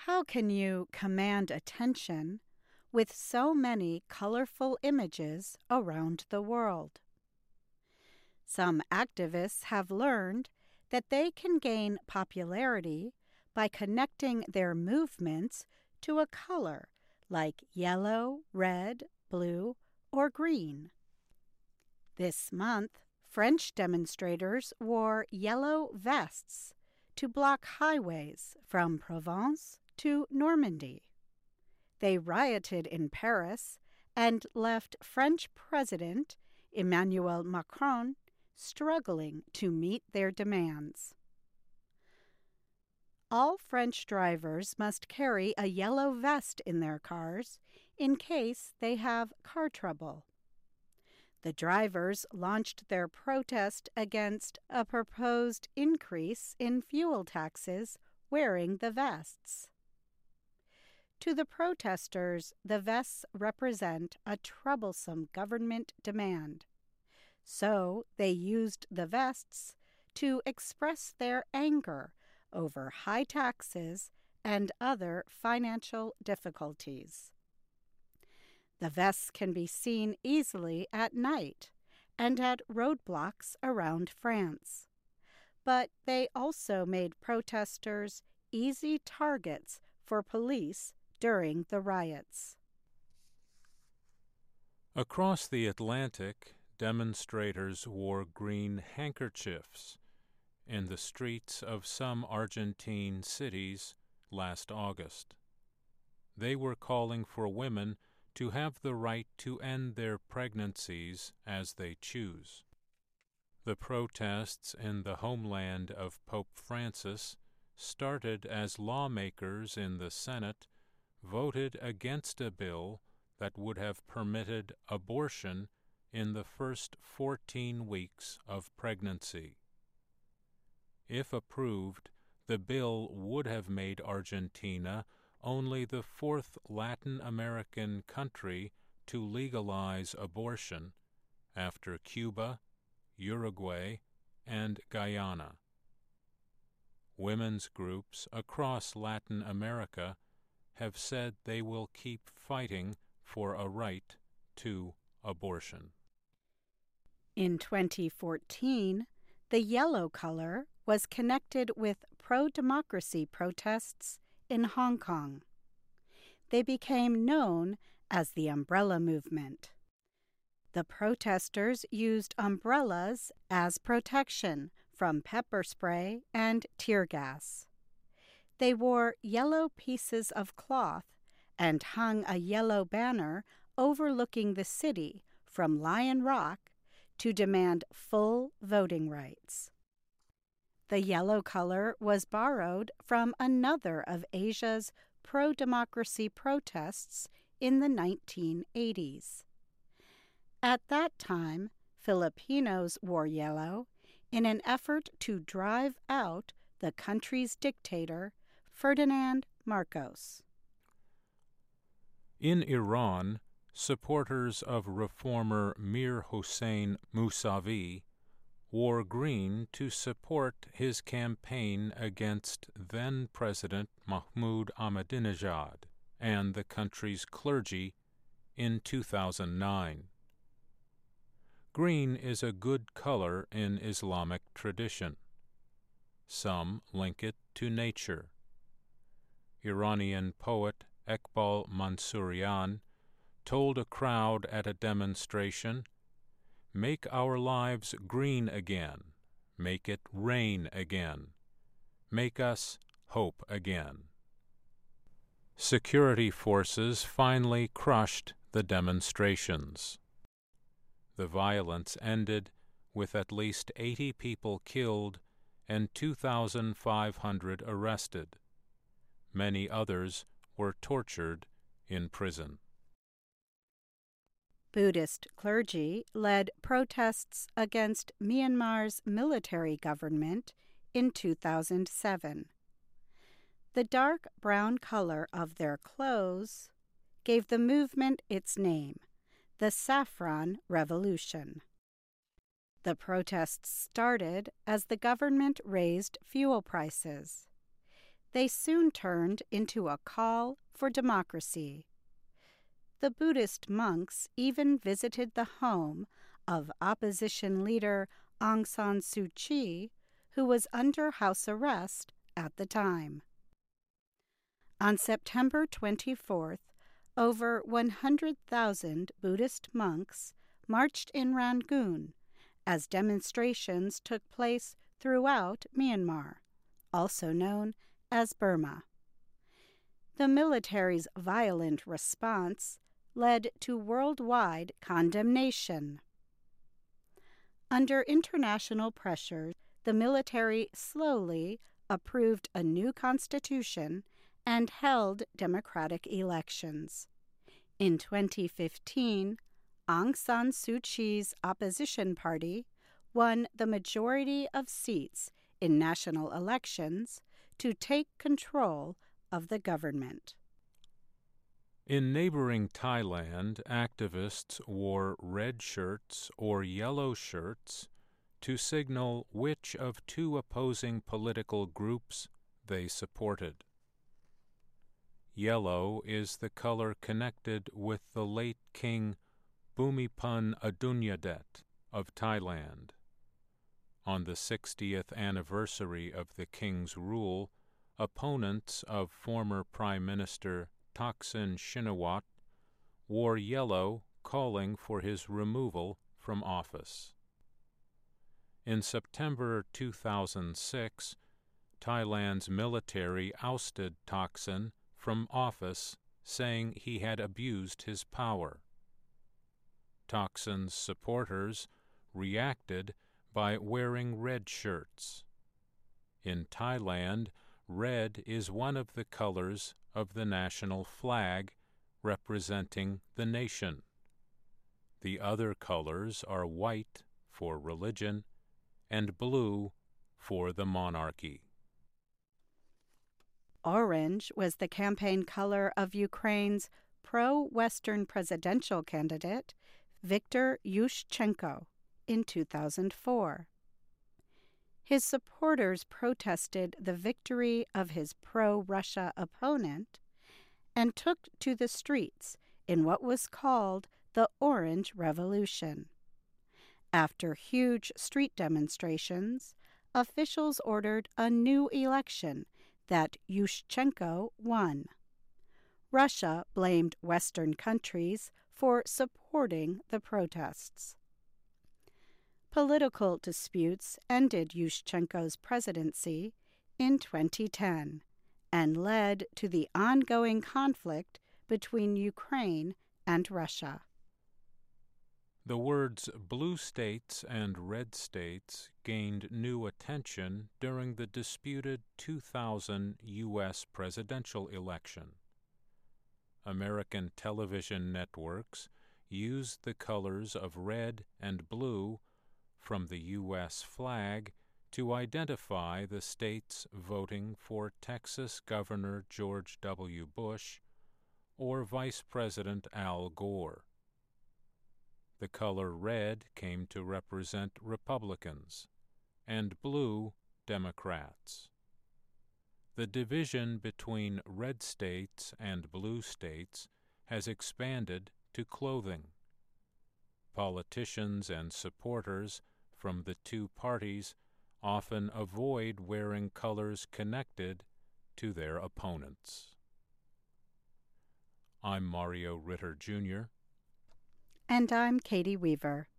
How can you command attention with so many colorful images around the world? Some activists have learned that they can gain popularity by connecting their movements to a color like yellow, red, blue, or green. This month, French demonstrators wore yellow vests to block highways from Provence to Normandy. They rioted in Paris and left French President Emmanuel Macron struggling to meet their demands. All French drivers must carry a yellow vest in their cars in case they have car trouble. The drivers launched their protest against a proposed increase in fuel taxes wearing the vests. To the protesters, the vests represent a troublesome government demand. So they used the vests to express their anger over high taxes and other financial difficulties. The vests can be seen easily at night and at roadblocks around France. But they also made protesters easy targets for police during the riots. Across the Atlantic, demonstrators wore green handkerchiefs in the streets of some Argentine cities last August. They were calling for women to have the right to end their pregnancies as they choose. The protests in the homeland of Pope Francis started as lawmakers in the Senate voted against a bill that would have permitted abortion in the first 14 weeks of pregnancy. If approved, the bill would have made Argentina only the fourth Latin American country to legalize abortion, after Cuba, Uruguay, and Guyana. Women's groups across Latin America have said they will keep fighting for a right to abortion. In 2014, the yellow color was connected with pro-democracy protests in Hong Kong. They became known as the Umbrella Movement. The protesters used umbrellas as protection from pepper spray and tear gas. They wore yellow pieces of cloth and hung a yellow banner overlooking the city from Lion Rock to demand full voting rights. The yellow color was borrowed from another of Asia's pro-democracy protests in the 1980s. At that time, Filipinos wore yellow in an effort to drive out the country's dictator, Ferdinand Marcos. In Iran, supporters of reformer Mir Hossein Mousavi wore green to support his campaign against then-President Mahmoud Ahmadinejad and the country's clergy in 2009. Green is a good color in Islamic tradition. Some link it to nature. Iranian poet Eqbal Mansourian told a crowd at a demonstration, "Make our lives green again. Make it rain again. Make us hope again." Security forces finally crushed the demonstrations. The violence ended with at least 80 people killed and 2,500 arrested. Many others were tortured in prison. Buddhist clergy led protests against Myanmar's military government in 2007. The dark brown color of their clothes gave the movement its name, the Saffron Revolution. The protests started as the government raised fuel prices. they soon turned into a call for democracy. The Buddhist monks even visited the home of opposition leader Aung San Suu Kyi, who was under house arrest at the time. On September 24th, over 100,000 Buddhist monks marched in Rangoon as demonstrations took place throughout Myanmar, also known as Burma. The military's violent response led to worldwide condemnation. Under international pressure, the military slowly approved a new constitution and held democratic elections. In 2015, Aung San Suu Kyi's opposition party won the majority of seats in national elections to take control of the government. In neighboring Thailand, activists wore red shirts or yellow shirts to signal which of two opposing political groups they supported. Yellow is the color connected with the late King Bhumibol Adulyadej of Thailand. On the 60th anniversary of the king's rule, opponents of former Prime Minister Thaksin Shinawatra wore yellow, calling for his removal from office. In September 2006, Thailand's military ousted Thaksin from office, saying he had abused his power. Thaksin's supporters reacted by wearing red shirts. In Thailand, red is one of the colors of the national flag representing the nation. The other colors are white for religion and blue for the monarchy. Orange was the campaign color of Ukraine's pro-Western presidential candidate, Viktor Yushchenko, in 2004. His supporters protested the victory of his pro-Russia opponent and took to the streets in what was called the Orange Revolution. After huge street demonstrations, officials ordered a new election that Yushchenko won. Russia blamed Western countries for supporting the protests. Political disputes ended Yushchenko's presidency in 2010 and led to the ongoing conflict between Ukraine and Russia. The words blue states and red states gained new attention during the disputed 2000 U.S. presidential election. American television networks used the colors of red and blue from the U.S. flag to identify the states voting for Texas Governor George W. Bush or Vice President Al Gore. The color red came to represent Republicans and blue Democrats. The division between red states and blue states has expanded to clothing. Politicians and supporters from the two parties often avoid wearing colors connected to their opponents. I'm Mario Ritter, Jr. And I'm Katie Weaver.